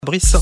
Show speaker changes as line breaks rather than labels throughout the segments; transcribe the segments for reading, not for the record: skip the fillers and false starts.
Brice.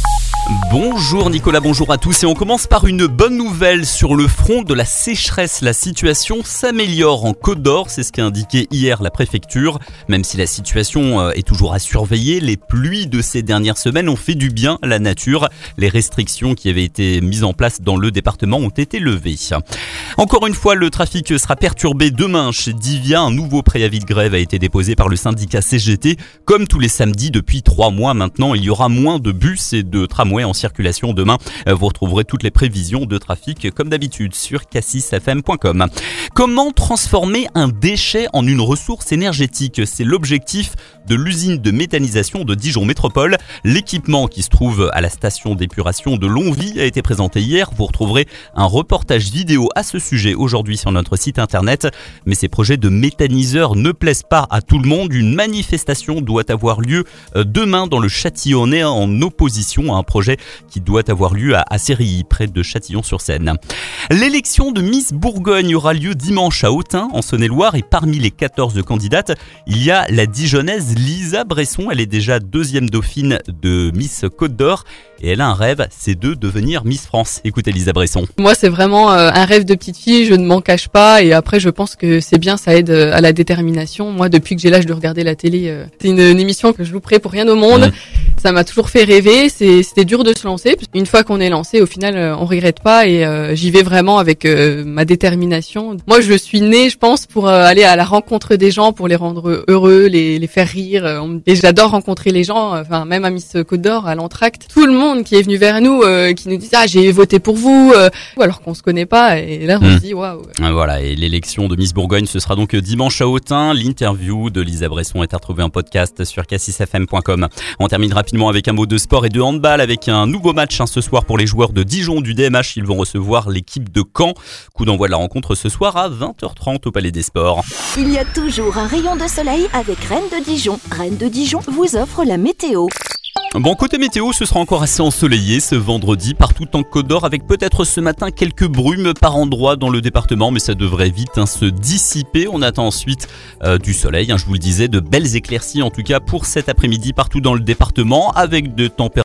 Bonjour Nicolas, bonjour à tous et on commence par une bonne nouvelle sur le front de la sécheresse. La situation s'améliore en Côte d'Or, c'est ce qu'a indiqué hier la préfecture. Même si la situation est toujours à surveiller, les pluies de ces dernières semaines ont fait du bien à la nature. Les restrictions qui avaient été mises en place dans le département ont été levées. Encore une fois, le trafic sera perturbé demain chez Divia. Un nouveau préavis de grève a été déposé par le syndicat CGT. Comme tous les samedis depuis 3 mois maintenant, il y aura moins de bus et de tramways en circulation demain. Vous retrouverez toutes les prévisions de trafic comme d'habitude sur cassisfm.com. Comment transformer un déchet en une ressource énergétique ? C'est l'objectif de l'usine de méthanisation de Dijon Métropole. L'équipement qui se trouve à la station d'épuration de Longwy a été présenté hier. Vous retrouverez un reportage vidéo à ce sujet aujourd'hui sur notre site internet. Mais ces projets de méthaniseurs ne plaisent pas à tout le monde. Une manifestation doit avoir lieu demain dans le Châtillonnais en opposition à un projet qui doit avoir lieu à Sérilly, près de Châtillon-sur-Seine. L'élection de Miss Bourgogne aura lieu dimanche à Autun, en Saône-et-Loire, et parmi les 14 candidates, il y a la Dijonnaise Lisa Bresson. Elle est déjà 2e dauphine de Miss Côte d'Or et elle a un rêve, c'est de devenir Miss France. Écoutez Lisa Bresson.
Moi, c'est vraiment un rêve de petite fille, je ne m'en cache pas, et après je pense que c'est bien, ça aide à la détermination. Moi, depuis que j'ai l'âge de regarder la télé, c'est une émission que je louperai pour rien au monde. Ça m'a toujours fait rêver, c'était dur de se lancer. Une fois qu'on est lancé, au final, on regrette pas et j'y vais vraiment avec ma détermination. Moi, je suis née, je pense, pour aller à la rencontre des gens, pour les rendre heureux, les faire rire. Et j'adore rencontrer les gens, enfin même à Miss Côte d'Or, à l'entracte. Tout le monde qui est venu vers nous, qui nous dit « Ah, j'ai voté pour vous », alors qu'on se connaît pas. Et là, on se dit « Waouh ».
Voilà, et l'élection de Miss Bourgogne, ce sera donc dimanche à Autun. L'interview de Lisa Bresson est à retrouver en podcast sur cassisfm.com. On termine rapidement avec un mot de sport et de handball avec un nouveau match ce soir pour les joueurs de Dijon du DMH. Ils vont recevoir l'équipe de Caen. Coup d'envoi de la rencontre ce soir à 20h30 au Palais des Sports.
Il y a toujours un rayon de soleil avec Rennes de Dijon. Rennes de Dijon vous offre la météo.
Bon, côté météo, ce sera encore assez ensoleillé ce vendredi partout en Côte d'Or avec peut-être ce matin quelques brumes par endroits dans le département, mais ça devrait vite se dissiper. On attend ensuite du soleil, je vous le disais, de belles éclaircies en tout cas pour cet après-midi partout dans le département avec de températures